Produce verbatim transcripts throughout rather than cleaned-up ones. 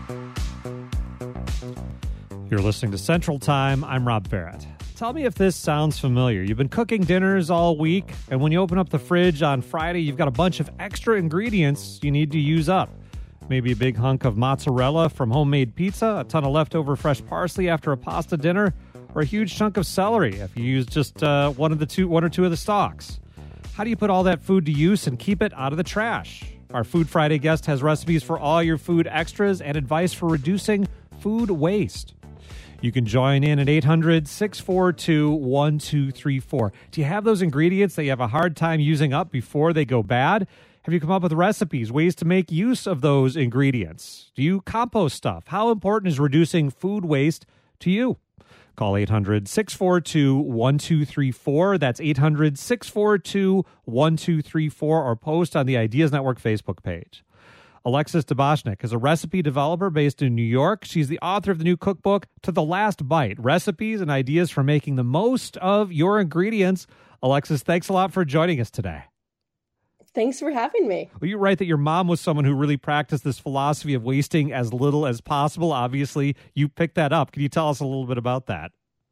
You're listening to Central Time. I'm Rob Barrett. Tell me if this sounds familiar. You've been cooking dinners all week, and when you open up the fridge on Friday, you've got a bunch of extra ingredients you need to use up. Maybe a big hunk of mozzarella from homemade pizza, a ton of leftover fresh parsley after a pasta dinner, or a huge chunk of celery if you use just uh, one of the two, one or two of the stalks. How do you put all that food to use and keep it out of the trash? Our Food Friday guest has recipes for all your food extras and advice for reducing food waste. You can join in at eight hundred, six four two, one two three four. Do you have those ingredients that you have a hard time using up before they go bad? Have you come up with recipes, ways to make use of those ingredients? Do you compost stuff? How important is reducing food waste to you? Call eight hundred, six four two, one two three four. That's eight hundred, six four two, one two three four, or post on the Ideas Network Facebook page. Alexis Daboshnik is a recipe developer based in New York. She's the author of the new cookbook, To the Last Bite, Recipes and Ideas for Making the Most of Your Ingredients. Alexis, thanks a lot for joining us today. Thanks for having me. Well, you write that your mom was someone who really practiced this philosophy of wasting as little as possible. Obviously, you picked that up. Can you tell us a little bit about that?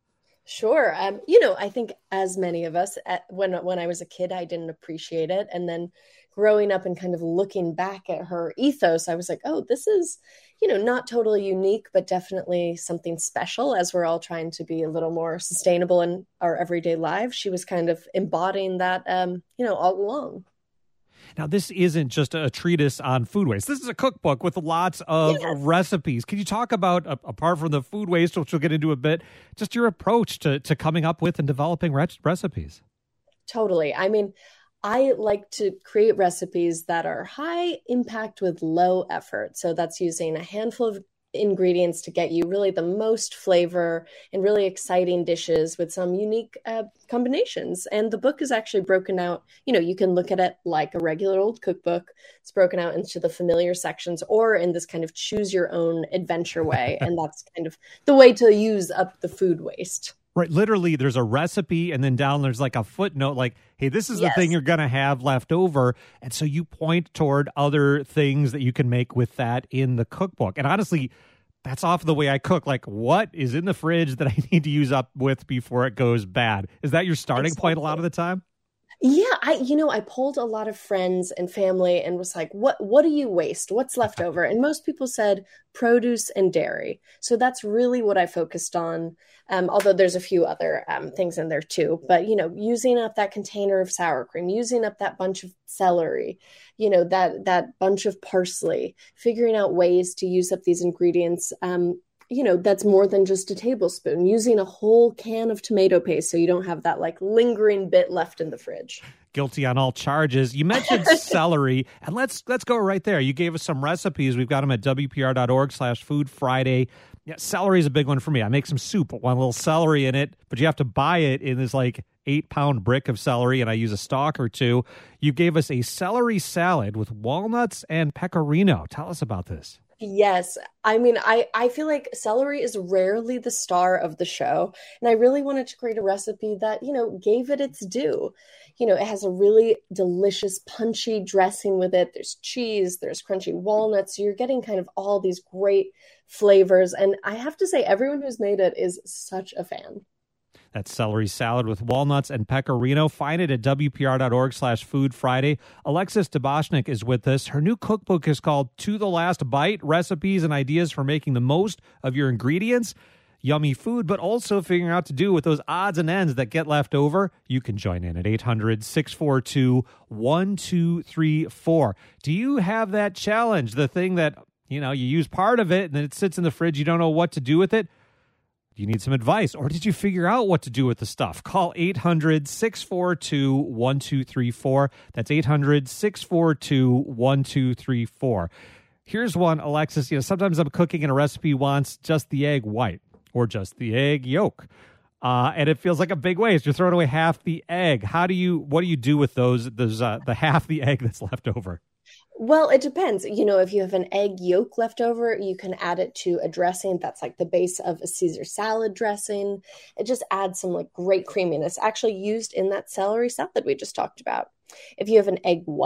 Sure. Um, you know, I think as many of us, at, when when I was a kid, I didn't appreciate it. And then growing up and kind of looking back at her ethos, I was like, oh, this is, you know, not totally unique, but definitely something special as we're all trying to be a little more sustainable in our everyday lives. She was kind of embodying that, um, you know, all along. Now, this isn't just a treatise on food waste. This is a cookbook with lots of yes. recipes. Can you talk about, uh, apart from the food waste, which we'll get into a bit, just your approach to, to coming up with and developing re- recipes? Totally. I mean, I like to create recipes that are high impact with low effort. So that's using a handful of ingredients to get you really the most flavor and really exciting dishes with some unique uh, combinations. And the book is actually broken out. You know, you can look at it like a regular old cookbook. It's broken out into the familiar sections or in this kind of choose your own adventure way. And that's kind of the way to use up the food waste. Right. Literally, there's a recipe and then down there's like a footnote like, hey, this is yes. the thing you're going to have left over. And so you point toward other things that you can make with that in the cookbook. And honestly, that's often the way I cook. Like, what is in the fridge that I need to use up with before it goes bad? Is that your starting exactly. point a lot of the time? Yeah, I, you know, I polled a lot of friends and family and was like, what, what do you waste? What's left over? And most people said produce and dairy. So that's really what I focused on. Um, although there's a few other um, things in there too, but, you know, using up that container of sour cream, using up that bunch of celery, you know, that, that bunch of parsley, figuring out ways to use up these ingredients, um, you know, that's more than just a tablespoon, using a whole can of tomato paste so you don't have that like lingering bit left in the fridge. Guilty on all charges. You mentioned celery, and let's let's go right there. You gave us some recipes. We've got them at W P R dot org slash Food Friday. Yeah, celery is a big one for me. I make some soup, one little celery in it, but you have to buy it in this like eight pound brick of celery, and I use a stalk or two. You gave us a celery salad with walnuts and pecorino. Tell us about this. Yes. I mean, I, I feel like celery is rarely the star of the show. And I really wanted to create a recipe that, you know, gave it its due. You know, it has a really delicious, punchy dressing with it. There's cheese, there's crunchy walnuts. So you're getting kind of all these great flavors. And I have to say, everyone who's made it is such a fan. That's celery salad with walnuts and pecorino. Find it at W P R dot org slash Food Friday. Alexis Daboshnik is with us. Her new cookbook is called To the Last Bite, Recipes and Ideas for Making the Most of Your Ingredients. Yummy food, but also figuring out to do with those odds and ends that get left over. You can join in at eight hundred, six four two, one two three four. Do you have that challenge, the thing that, you know, you use part of it and then it sits in the fridge, you don't know what to do with it? Do you need some advice, or did you figure out what to do with the stuff? Call eight hundred, six four two, one two three four. That's eight hundred, six four two, one two three four. Here's one, Alexis. You know, sometimes I'm cooking and a recipe wants just the egg white or just the egg yolk. Uh, and it feels like a big waste. You're throwing away half the egg. How do you, what do you do with those, those uh, the half the egg that's left over? Well, it depends. You know, if you have an egg yolk left over, you can add it to a dressing that's like the base of a Caesar salad dressing. It just adds some like great creaminess, actually used in that celery salad we just talked about. If you have an egg white,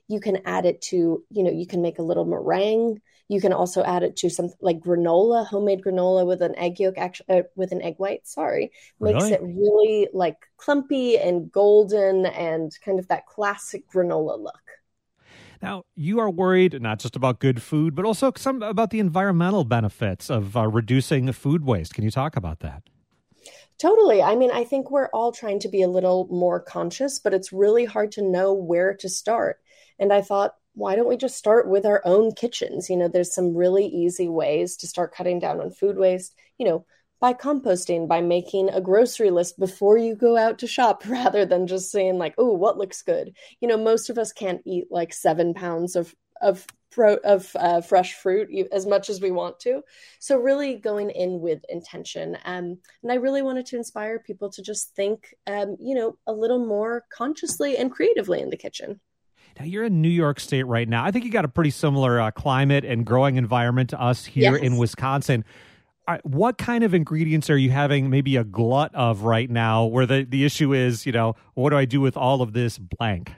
You can add it to, you know, you can make a little meringue. You can also add it to something like granola, homemade granola with an egg yolk, actually, uh, with an egg white, sorry, makes Really? it really like clumpy and golden and kind of that classic granola look. Now, you are worried not just about good food, but also some about the environmental benefits of uh, reducing food waste. Can you talk about that? Totally. I mean, I think we're all trying to be a little more conscious, but it's really hard to know where to start. And I thought, why don't we just start with our own kitchens? You know, there's some really easy ways to start cutting down on food waste, you know, by composting, by making a grocery list before you go out to shop rather than just saying like, oh, what looks good? You know, most of us can't eat like seven pounds of, of pro of uh, fresh fruit as much as we want to. So really going in with intention. Um, and I really wanted to inspire people to just think, um, you know, a little more consciously and creatively in the kitchen. Now, you're in New York State right now. I think you got a pretty similar uh, climate and growing environment to us here Yes. in Wisconsin. Uh, what kind of ingredients are you having maybe a glut of right now where the, the issue is, you know, what do I do with all of this blank?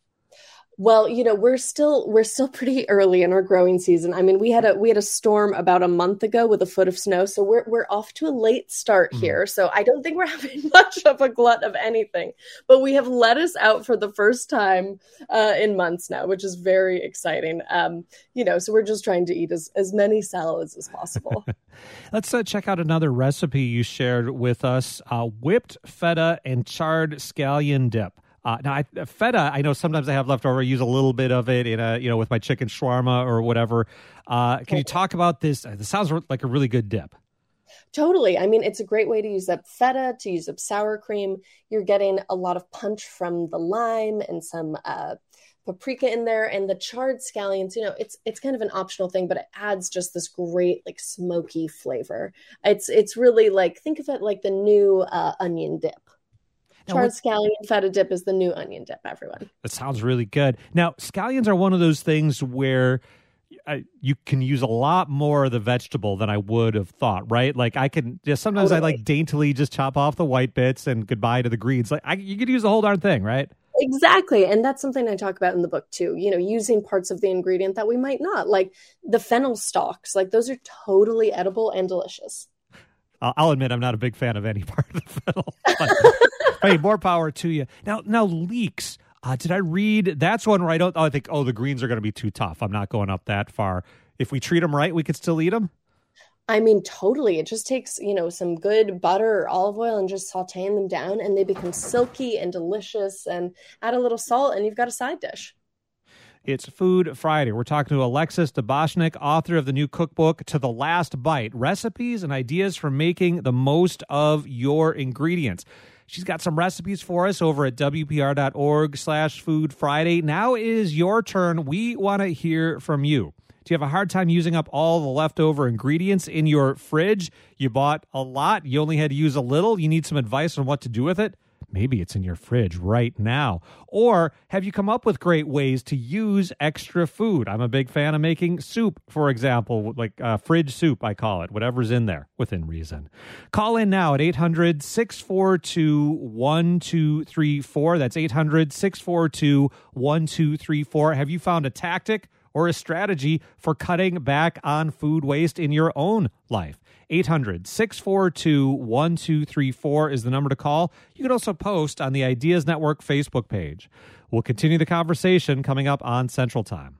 Well, you know, we're still we're still pretty early in our growing season. I mean, we had a we had a storm about a month ago with a foot of snow, so we're we're off to a late start here. Mm. So I don't think we're having much of a glut of anything. But we have lettuce out for the first time uh, in months now, which is very exciting. Um, you know, so we're just trying to eat as as many salads as possible. Let's uh, check out another recipe you shared with us: uh, whipped feta and charred scallion dip. Uh, now, I, feta, I know sometimes I have leftover. I use a little bit of it in a, you know, with my chicken shawarma or whatever. Uh, can you talk about this? This sounds like a really good dip. Totally. I mean, it's a great way to use up feta, to use up sour cream. You're getting a lot of punch from the lime and some uh, paprika in there, and the charred scallions. You know, it's it's kind of an optional thing, but it adds just this great like smoky flavor. It's it's really like, think of it like the new uh, onion dip. Now, charred scallion feta dip is the new onion dip, everyone. That sounds really good. Now, scallions are one of those things where I, you can use a lot more of the vegetable than I would have thought, right? Like I can, yeah, sometimes totally. I like daintily just chop off the white bits and goodbye to the greens. Like I, you could use the whole darn thing, right? Exactly. And that's something I talk about in the book too, you know, using parts of the ingredient that we might not, like the fennel stalks, like those are totally edible and delicious. I'll admit I'm not a big fan of any part of the fennel. But, hey, more power to you. Now, now leeks. Uh, did I read? That's one where I don't. Oh, I think. Oh, the greens are going to be too tough. I'm not going up that far. If we treat them right, we could still eat them. I mean, totally. It just takes, you know, some good butter or olive oil and just sauteing them down, and they become silky and delicious. And add a little salt, and you've got a side dish. It's Food Friday. We're talking to Alexis Dabashnik, author of the new cookbook, To the Last Bite, Recipes and Ideas for Making the Most of Your Ingredients. She's got some recipes for us over at W P R dot org slash Food Friday. Now is your turn. We want to hear from you. Do you have a hard time using up all the leftover ingredients in your fridge? You bought a lot. You only had to use a little. You need some advice on what to do with it? Maybe it's in your fridge right now. Or have you come up with great ways to use extra food? I'm a big fan of making soup, for example, like uh, fridge soup, I call it, whatever's in there, within reason. Call in now at eight hundred, six four two, one two three four. That's eight hundred, six four two, one two three four. Have you found a tactic or a strategy for cutting back on food waste in your own life? eight hundred, six four two, one two three four is the number to call. You can also post on the Ideas Network Facebook page. We'll continue the conversation coming up on Central Time.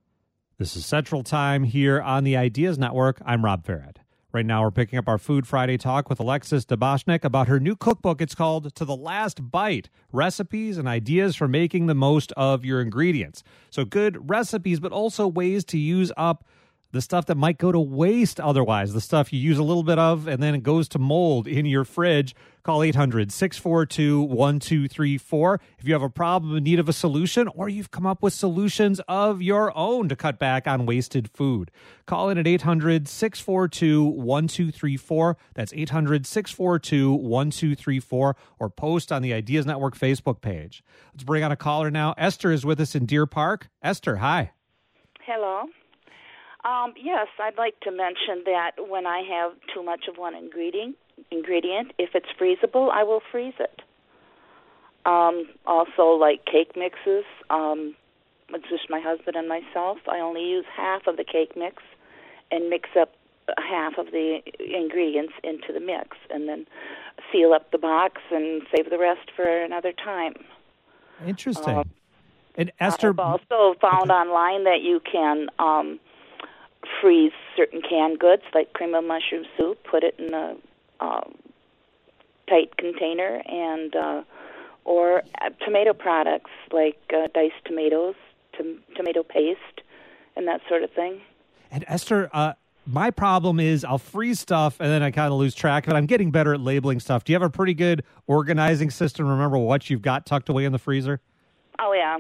This is Central Time here on the Ideas Network. I'm Rob Farrett. Right now, we're picking up our Food Friday talk with Alexis Dabashnik about her new cookbook. It's called To the Last Bite, Recipes and Ideas for Making the Most of Your Ingredients. So good recipes, but also ways to use up the stuff that might go to waste otherwise, the stuff you use a little bit of and then it goes to mold in your fridge. Call eight hundred, six four two, one two three four. If you have a problem in need of a solution, or you've come up with solutions of your own to cut back on wasted food, call in at eight hundred, six four two, one two three four. That's eight hundred, six four two, one two three four, or post on the Ideas Network Facebook page. Let's bring on a caller now. Esther is with us in Deer Park. Esther, hi. Hello. Um, yes, I'd like to mention that when I have too much of one ingredient, ingredient, if it's freezable, I will freeze it. Um, also, like cake mixes, um, it's just my husband and myself, I only use half of the cake mix and mix up half of the ingredients into the mix, and then seal up the box and save the rest for another time. Interesting. Um, and Esther, I've also found okay. online that you can um, freeze certain canned goods, like cream of mushroom soup, put it in a uh, tight container, and uh, or uh, tomato products like uh, diced tomatoes, to- tomato paste, and that sort of thing. And Esther, uh, my problem is I'll freeze stuff and then I kind of lose track of it. I'm getting better at labeling stuff. Do you have a pretty good organizing system? Remember what you've got tucked away in the freezer? Oh, yeah.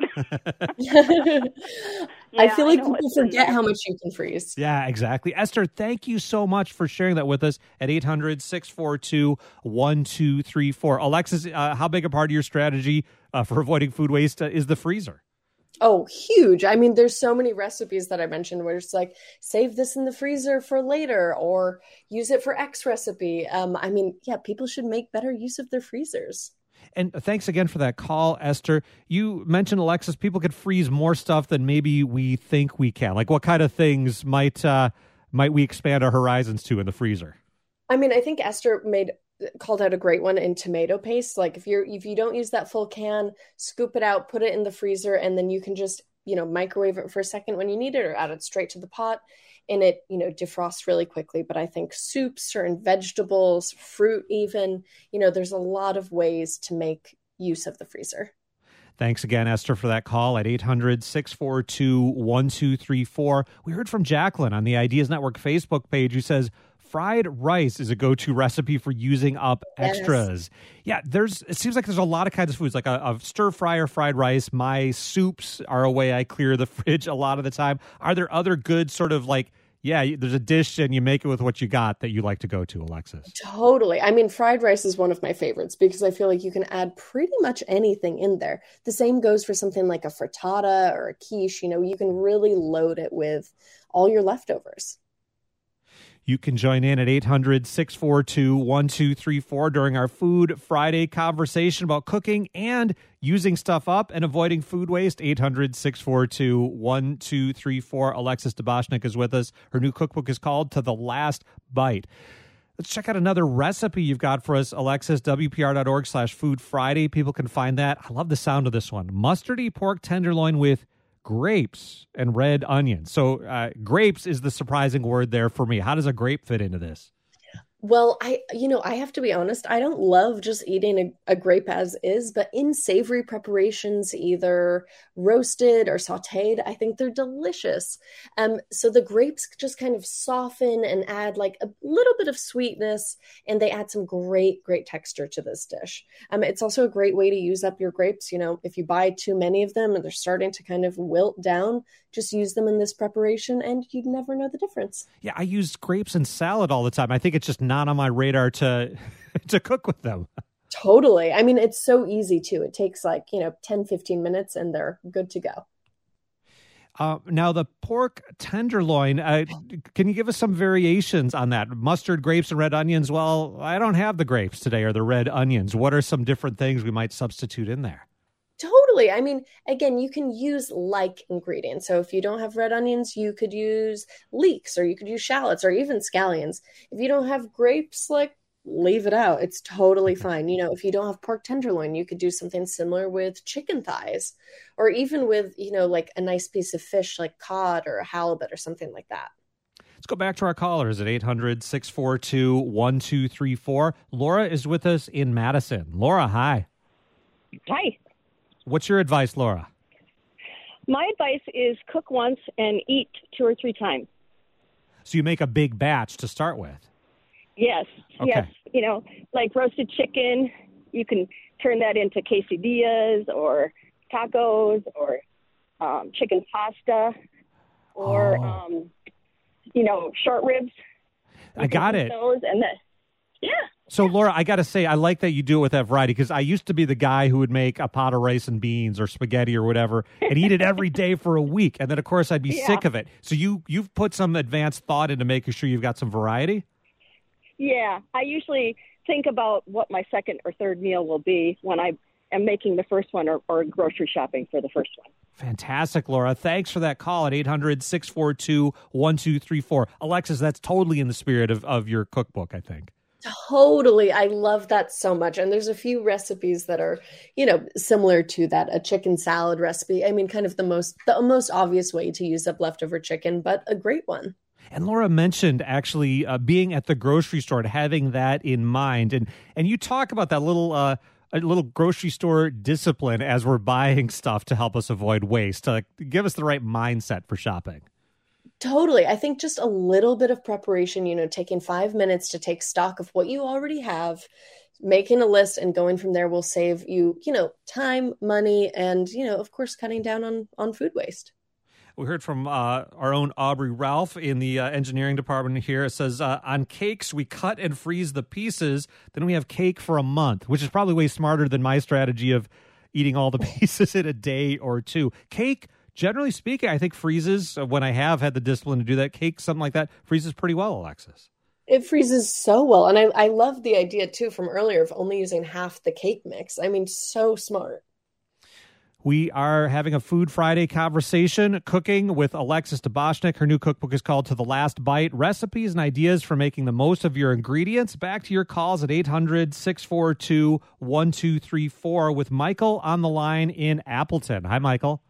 I feel like I know people what's in forget there. how much you can freeze. Yeah, exactly. Esther, thank you so much for sharing that with us at eight hundred, six four two, one two three four. Alexis, uh, how big a part of your strategy uh, for avoiding food waste uh, is the freezer? Oh, huge. I mean, there's so many recipes that I mentioned where it's like, save this in the freezer for later or use it for X recipe. Um, I mean, yeah, people should make better use of their freezers. And thanks again for that call, Esther. You mentioned, Alexis, people could freeze more stuff than maybe we think we can. Like what kind of things might uh, might we expand our horizons to in the freezer? I mean, I think Esther made called out a great one in tomato paste. Like if you're if you don't use that full can, scoop it out, put it in the freezer, and then you can just, you know, microwave it for a second when you need it or add it straight to the pot. And it, you know, defrosts really quickly. But I think soups, certain vegetables, fruit even, you know, there's a lot of ways to make use of the freezer. Thanks again, Esther, for that call at eight hundred, six four two, one two three four. We heard from Jacqueline on the Ideas Network Facebook page who says, fried rice is a go-to recipe for using up extras. Yes. Yeah, there's. It seems like there's a lot of kinds of foods, like a, a stir fry or fried rice. My soups are a way I clear the fridge a lot of the time. Are there other good sort of like, yeah, there's a dish and you make it with what you got that you like to go to, Alexis? Totally. I mean, fried rice is one of my favorites because I feel like you can add pretty much anything in there. The same goes for something like a frittata or a quiche. You know, you can really load it with all your leftovers. You can join in at eight hundred, six four two, one two three four during our Food Friday conversation about cooking and using stuff up and avoiding food waste. eight hundred, six four two, one two three four. Alexis Dabashnik is with us. Her new cookbook is called To the Last Bite. Let's check out another recipe you've got for us, Alexis, W P R dot org slash Food Friday. People can find that. I love the sound of this one. Mustardy pork tenderloin with grapes and red onions. So uh, grapes is the surprising word there for me. How does a grape fit into this? Well, I, you know, I have to be honest, I don't love just eating a, a grape as is, but in savory preparations, either roasted or sauteed, I think they're delicious. Um, so the grapes just kind of soften and add like a little bit of sweetness, and they add some great, great texture to this dish. Um, it's also a great way to use up your grapes. You know, if you buy too many of them and they're starting to kind of wilt down, just use them in this preparation and you'd never know the difference. Yeah, I use grapes in salad all the time. I think it's just not on my radar to to cook with them. Totally. I mean, it's so easy too. It takes like, you know, ten, fifteen minutes and they're good to go. Uh, now, the pork tenderloin, uh, can you give us some variations on that? Mustard, grapes, and red onions. Well, I don't have the grapes today or the red onions. What are some different things we might substitute in there? Totally. I mean, again, you can use like ingredients. So if you don't have red onions, you could use leeks or you could use shallots or even scallions. If you don't have grapes, like leave it out. It's totally fine. You know, if you don't have pork tenderloin, you could do something similar with chicken thighs or even with, you know, like a nice piece of fish like cod or a halibut or something like that. Let's go back to our callers at eight hundred, six four two, one two three four. Laura is with us in Madison. Laura, hi. Hi. What's your advice, Laura? My advice is cook once and eat two or three times. So you make a big batch to start with? Yes, okay. yes. You know, like roasted chicken, you can turn that into quesadillas or tacos or um, chicken pasta or, oh. um, you know, short ribs. You I got it. Those and the, yeah. So, Laura, I got to say, I like that you do it with that variety because I used to be the guy who would make a pot of rice and beans or spaghetti or whatever and eat it every day for a week. And then, of course, I'd be yeah. sick of it. So you, you've put some advanced thought into making sure you've got some variety? Yeah. I usually think about what my second or third meal will be when I am making the first one or, or grocery shopping for the first one. Fantastic, Laura. Thanks for that call at eight hundred, six four two, one two three four. Alexis, that's totally in the spirit of, of your cookbook, I think. Totally. I love that so much. And there's a few recipes that are, you know, similar to that. A chicken salad recipe. I mean, kind of the most, the most obvious way to use up leftover chicken, but a great one. And Laura mentioned actually uh, being at the grocery store and having that in mind. And, and you talk about that little, uh, a little grocery store discipline as we're buying stuff to help us avoid waste, to give us the right mindset for shopping. Totally. I think just a little bit of preparation, you know, taking five minutes to take stock of what you already have, making a list and going from there will save you, you know, time, money, and, you know, of course, cutting down on, on food waste. We heard from uh, our own Aubrey Ralph in the uh, engineering department here. It says, uh, on cakes, we cut and freeze the pieces. Then we have cake for a month, which is probably way smarter than my strategy of eating all the pieces in a day or two. Cake, generally speaking, I think freezes, uh, when I have had the discipline to do that, cake, something like that, freezes pretty well, Alexis. It freezes so well. And I, I love the idea, too, from earlier of only using half the cake mix. I mean, so smart. We are having a Food Friday conversation, cooking with Alexis Daboshnik. Her new cookbook is called To the Last Bite, Recipes and Ideas for Making the Most of Your Ingredients. Back to your calls at eight hundred, six four two, one two three four with Michael on the line in Appleton. Hi, Michael.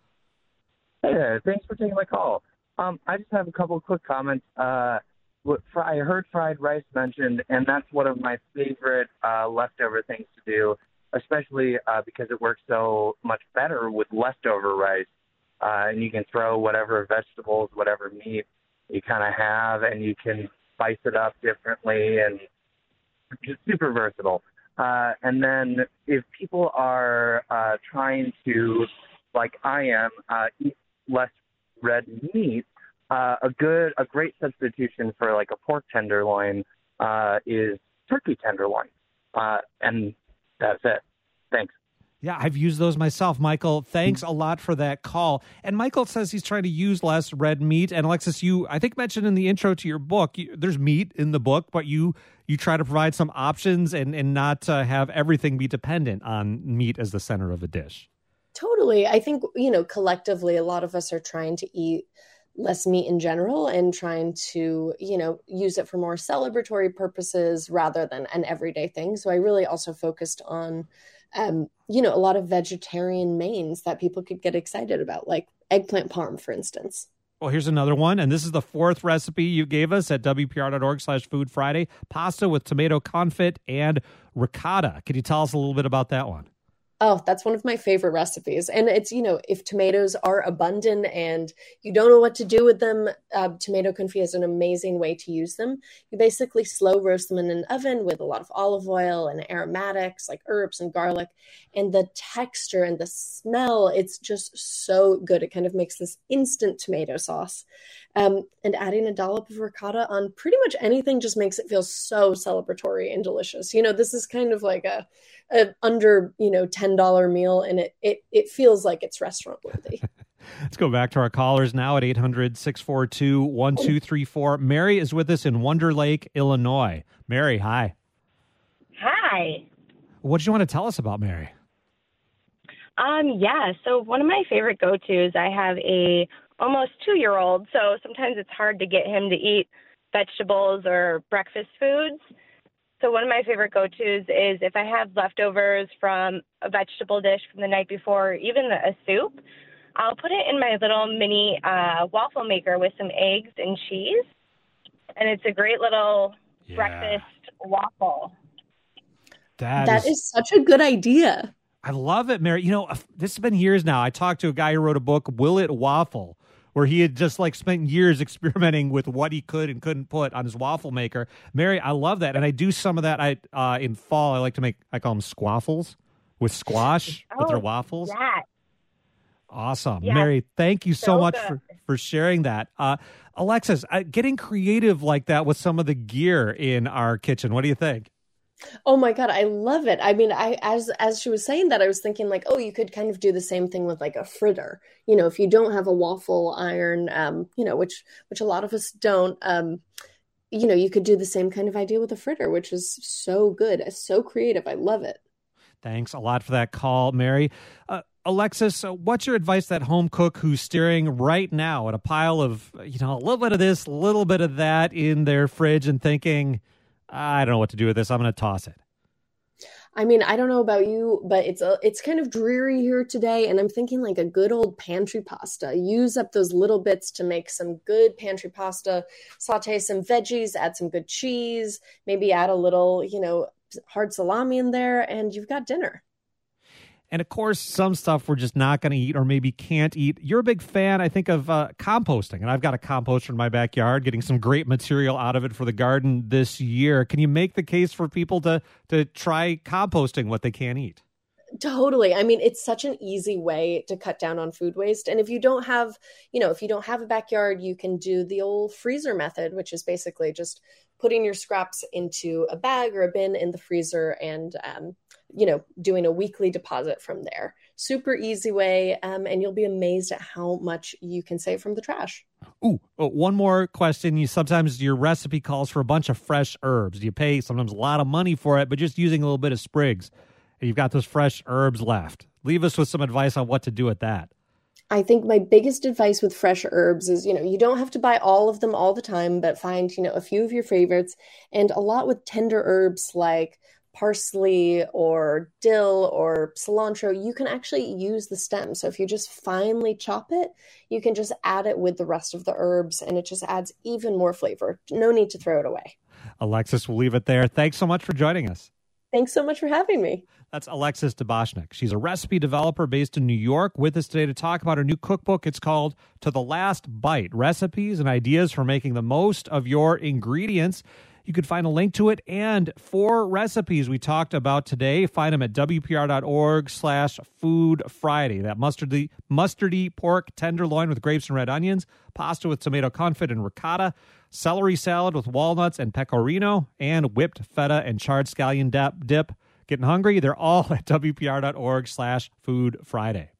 Hey there. Thanks for taking my call. Um, I just have a couple of quick comments. Uh, what, I heard fried rice mentioned, and that's one of my favorite uh, leftover things to do, especially uh, because it works so much better with leftover rice. Uh, and you can throw whatever vegetables, whatever meat you kind of have, and you can spice it up differently, and just super versatile. Uh, and then if people are uh, trying to, like I am, uh, eat less red meat, uh, a good, a great substitution for like a pork tenderloin uh, is turkey tenderloin. Uh, and that's it. Thanks. Yeah, I've used those myself, Michael. Thanks a lot for that call. And Michael says he's trying to use less red meat. And Alexis, you, I think, mentioned in the intro to your book, you, there's meat in the book, but you you try to provide some options and, and not uh, have everything be dependent on meat as the center of a dish. Totally. I think, you know, collectively, a lot of us are trying to eat less meat in general and trying to, you know, use it for more celebratory purposes rather than an everyday thing. So I really also focused on, um, you know, a lot of vegetarian mains that people could get excited about, like eggplant parm, for instance. Well, here's another one. And this is the fourth recipe you gave us at W P R dot org slash Food Friday. Pasta with tomato confit and ricotta. Could you tell us a little bit about that one? Oh, that's one of my favorite recipes. And it's, you know, if tomatoes are abundant and you don't know what to do with them, uh, tomato confit is an amazing way to use them. You basically slow roast them in an oven with a lot of olive oil and aromatics like herbs and garlic. And the texture and the smell, it's just so good. It kind of makes this instant tomato sauce. Um, and adding a dollop of ricotta on pretty much anything just makes it feel so celebratory and delicious. You know, this is kind of like a, a under, you know, ten dollars meal, and it, it, it feels like it's restaurant worthy. Let's go back to our callers now at eight hundred, six four two, one two three four. Mary is with us in Wonder Lake, Illinois. Mary, hi. Hi. What do you want to tell us about Mary? Um, yeah, so one of my favorite go-tos, I have a almost two-year-old, so sometimes it's hard to get him to eat vegetables or breakfast foods. So one of my favorite go-tos is if I have leftovers from a vegetable dish from the night before, or even a soup, I'll put it in my little mini uh, waffle maker with some eggs and cheese, and it's a great little yeah. breakfast waffle. That, that is, is such a good idea. I love it, Mary. You know, this has been years now. I talked to a guy who wrote a book, Will It Waffle, where he had just like spent years experimenting with what he could and couldn't put on his waffle maker. Mary, I love that. And I do some of that I uh, in fall. I like to make, I call them squaffles with squash oh, with their waffles. Yeah. Awesome. Yeah. Mary, thank you so, so much good. for, for sharing that. Uh, Alexis, uh, getting creative like that with some of the gear in our kitchen. What do you think? Oh my God, I love it. I mean, I as as she was saying that, I was thinking like, oh, you could kind of do the same thing with like a fritter. You know, if you don't have a waffle iron, um, you know, which which a lot of us don't, um, you know, you could do the same kind of idea with a fritter, which is so good, so creative. I love it. Thanks a lot for that call, Mary. Uh, Alexis, uh, what's your advice to that home cook who's staring right now at a pile of, you know, a little bit of this, a little bit of that in their fridge and thinking, I don't know what to do with this. I'm going to toss it. I mean, I don't know about you, but it's a, it's kind of dreary here today, and I'm thinking like a good old pantry pasta. Use up those little bits to make some good pantry pasta. Saute some veggies, add some good cheese, maybe add a little, you know, hard salami in there, and you've got dinner. And of course, some stuff we're just not going to eat or maybe can't eat. You're a big fan, I think, of uh, composting. And I've got a composter in my backyard, getting some great material out of it for the garden this year. Can you make the case for people to to try composting what they can't eat? Totally. I mean, it's such an easy way to cut down on food waste. And if you don't have, you know, if you don't have a backyard, you can do the old freezer method, which is basically just putting your scraps into a bag or a bin in the freezer and, um, you know, doing a weekly deposit from there. Super easy way. Um, and you'll be amazed at how much you can save from the trash. Ooh, oh, one more question. You sometimes your recipe calls for a bunch of fresh herbs. You pay sometimes a lot of money for it, but just using a little bit of sprigs. And you've got those fresh herbs left. Leave us with some advice on what to do with that. I think my biggest advice with fresh herbs is, you know, you don't have to buy all of them all the time, but find, you know, a few of your favorites. And a lot with tender herbs like parsley or dill or cilantro, you can actually use the stem. So if you just finely chop it, you can just add it with the rest of the herbs, and it just adds even more flavor. No need to throw it away. Alexis, we'll leave it there. Thanks so much for joining us. Thanks so much for having me. That's Alexis Dubashnik. She's a recipe developer based in New York, with us today to talk about her new cookbook. It's called To the Last Bite, Recipes and Ideas for Making the Most of Your Ingredients. You can find a link to it and four recipes we talked about today. Find them at WPR.org slash Food Friday. That mustardy, mustardy pork tenderloin with grapes and red onions, pasta with tomato confit and ricotta, celery salad with walnuts and pecorino, and whipped feta and charred scallion dip. Getting hungry? They're all at WPR.org slash Food Friday.